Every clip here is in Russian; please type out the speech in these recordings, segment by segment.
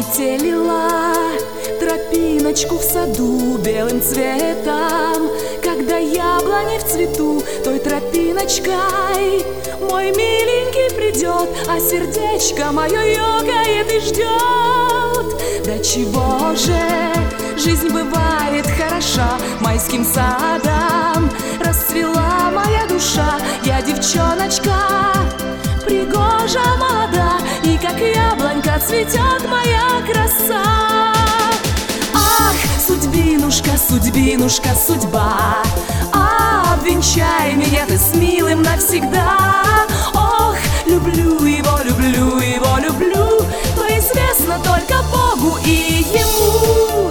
Метелила тропиночку в саду белым цветом. Когда яблони в цвету, той тропиночкой мой миленький придет, а сердечко мое ёкает и ждет. Да чего же жизнь бывает хороша, майским садом расцвела моя душа. Я девчоночка, пригожа, молода, и как яблонька цветет моя краса. Ах, судьбинушка, судьбинушка, судьба, обвенчай меня ты с милым навсегда. Ох, люблю его, люблю его, люблю, то известно только Богу и ему.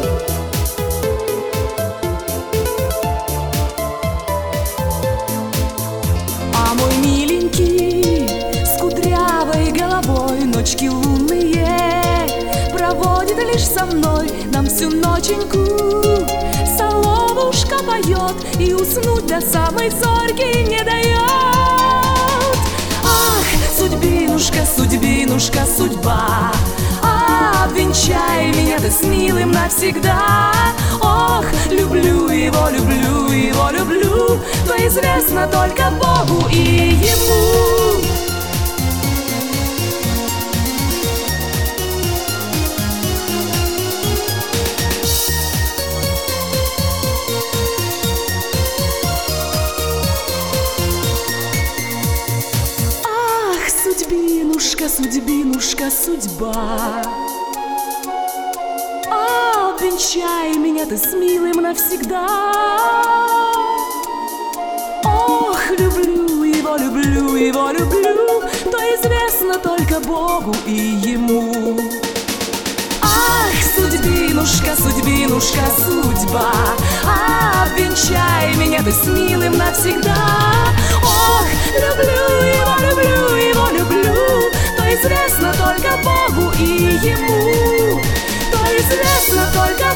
А мой миленький с кудрявой головой ночки лунные проводит лишь со мной нам всю ноченьку. Соловушка поет и уснуть до самой зорьки не дает. Ах, судьбинушка, судьбинушка, судьба, обвенчай меня ты с милым навсегда. Ох, люблю его, люблю его, люблю, то известно только Богу и ему. Судьбинушка, судьбинушка, судьба, обвенчай меня ты с милым навсегда. Ох, люблю его, люблю его, люблю, то известно только Богу и ему. Ах, судьбинушка, судьбинушка, судьба, обвенчай меня ты с милым навсегда. Ох, люблю его, люблю его, люблю, то известно только Богу и ему, то известно только